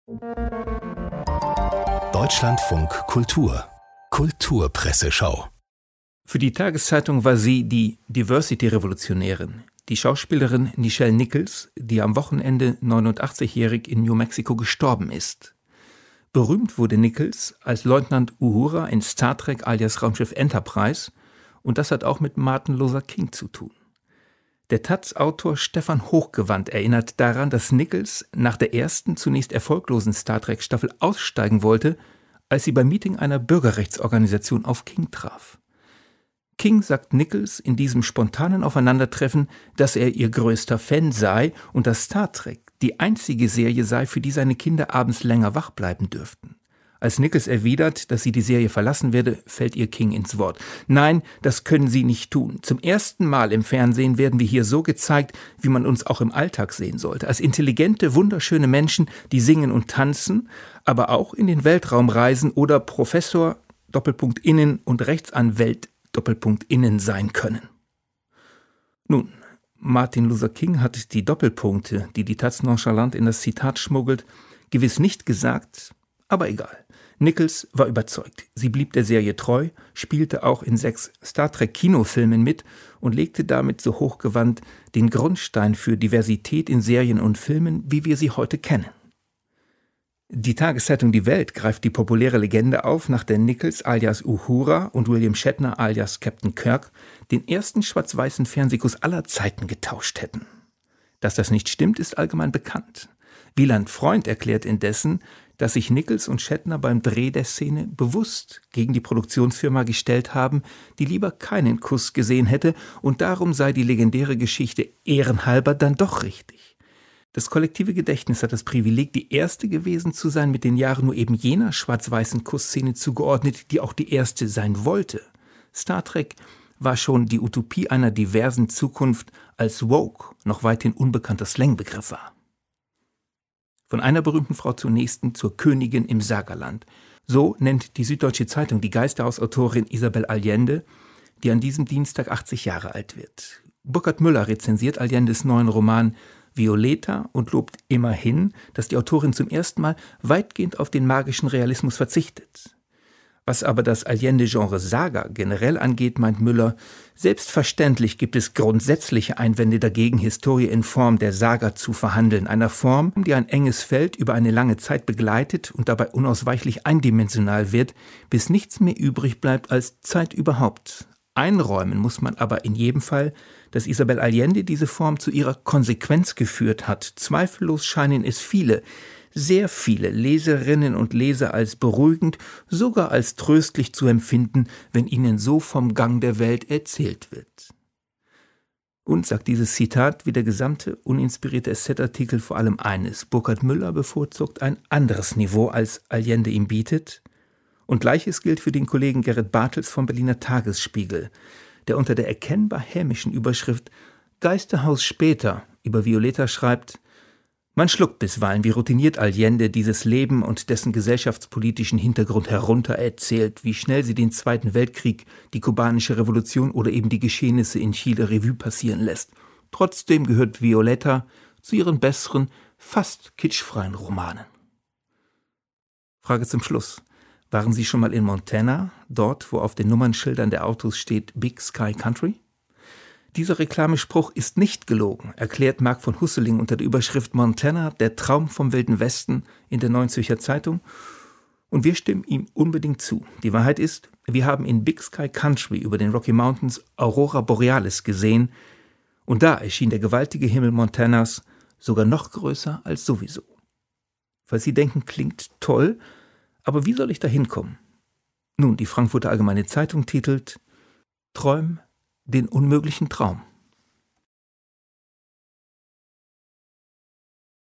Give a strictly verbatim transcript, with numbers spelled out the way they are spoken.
Deutschlandfunk Kultur Kulturpresseschau. Für die Tageszeitung war sie die Diversity-Revolutionärin, die Schauspielerin Nichelle Nichols, die am Wochenende neunundachtzigjährig in New Mexico gestorben ist. Berühmt wurde Nichols als Leutnant Uhura in Star Trek alias Raumschiff Enterprise, und das hat auch mit Martin Luther King zu tun. Der Taz-Autor Stefan Hochgewand erinnert daran, dass Nichols nach der ersten, zunächst erfolglosen Star Trek-Staffel aussteigen wollte, als sie beim Meeting einer Bürgerrechtsorganisation auf King traf. King sagt Nichols in diesem spontanen Aufeinandertreffen, dass er ihr größter Fan sei und dass Star Trek die einzige Serie sei, für die seine Kinder abends länger wach bleiben dürften. Als Nichols erwidert, dass sie die Serie verlassen werde, fällt ihr King ins Wort. Nein, das können Sie nicht tun. Zum ersten Mal im Fernsehen werden wir hier so gezeigt, wie man uns auch im Alltag sehen sollte. Als intelligente, wunderschöne Menschen, die singen und tanzen, aber auch in den Weltraum reisen oder Professor, Doppelpunkt Innen und Rechtsanwalt, Doppelpunkt Innen sein können. Nun, Martin Luther King hat die Doppelpunkte, die die Taz nonchalant in das Zitat schmuggelt, gewiss nicht gesagt, aber egal. Nichols war überzeugt. Sie blieb der Serie treu, spielte auch in sechs Star Trek-Kinofilmen mit und legte damit so hochgewandt den Grundstein für Diversität in Serien und Filmen, wie wir sie heute kennen. Die Tageszeitung Die Welt greift die populäre Legende auf, nach der Nichols alias Uhura und William Shatner alias Captain Kirk den ersten schwarz-weißen Fernsehkuss aller Zeiten getauscht hätten. Dass das nicht stimmt, ist allgemein bekannt. Wieland Freund erklärt indessen, dass sich Nichols und Shatner beim Dreh der Szene bewusst gegen die Produktionsfirma gestellt haben, die lieber keinen Kuss gesehen hätte, und darum sei die legendäre Geschichte ehrenhalber dann doch richtig. Das kollektive Gedächtnis hat das Privileg, die erste gewesen zu sein, mit den Jahren nur eben jener schwarz-weißen Kussszene zugeordnet, die auch die erste sein wollte. Star Trek war schon die Utopie einer diversen Zukunft, als woke noch weithin unbekannter Slangbegriff war. Von einer berühmten Frau zur nächsten, zur Königin im Sagerland. So nennt die Süddeutsche Zeitung die Geisterhaus-Autorin Isabel Allende, die an diesem Dienstag achtzig Jahre alt wird. Burkhard Müller rezensiert Allendes neuen Roman Violeta und lobt immerhin, dass die Autorin zum ersten Mal weitgehend auf den magischen Realismus verzichtet. Was aber das Allende-Genre Saga generell angeht, meint Müller, selbstverständlich gibt es grundsätzliche Einwände dagegen, Historie in Form der Saga zu verhandeln, einer Form, die ein enges Feld über eine lange Zeit begleitet und dabei unausweichlich eindimensional wird, bis nichts mehr übrig bleibt als Zeit überhaupt. Einräumen muss man aber in jedem Fall, dass Isabel Allende diese Form zu ihrer Konsequenz geführt hat. Zweifellos scheinen es viele, sehr viele Leserinnen und Leser als beruhigend, sogar als tröstlich zu empfinden, wenn ihnen so vom Gang der Welt erzählt wird. Und, sagt dieses Zitat, wie der gesamte uninspirierte S Z-Artikel vor allem eines: Burkhard Müller bevorzugt ein anderes Niveau, als Allende ihm bietet. Und Gleiches gilt für den Kollegen Gerrit Bartels vom Berliner Tagesspiegel, der unter der erkennbar hämischen Überschrift »Geisterhaus später« über Violeta schreibt: Man schluckt bisweilen, wie routiniert Allende dieses Leben und dessen gesellschaftspolitischen Hintergrund heruntererzählt, wie schnell sie den Zweiten Weltkrieg, die kubanische Revolution oder eben die Geschehnisse in Chile Revue passieren lässt. Trotzdem gehört Violeta zu ihren besseren, fast kitschfreien Romanen. Frage zum Schluss. Waren Sie schon mal in Montana, dort, wo auf den Nummernschildern der Autos steht Big Sky Country? Dieser Reklamespruch ist nicht gelogen, erklärt Marc von Husseling unter der Überschrift Montana, der Traum vom Wilden Westen in der Neuen Zürcher Zeitung. Und wir stimmen ihm unbedingt zu. Die Wahrheit ist, wir haben in Big Sky Country über den Rocky Mountains Aurora Borealis gesehen, und da erschien der gewaltige Himmel Montanas sogar noch größer als sowieso. Falls Sie denken, klingt toll, aber wie soll ich da hinkommen? Nun, die Frankfurter Allgemeine Zeitung titelt: Träum den unmöglichen Traum.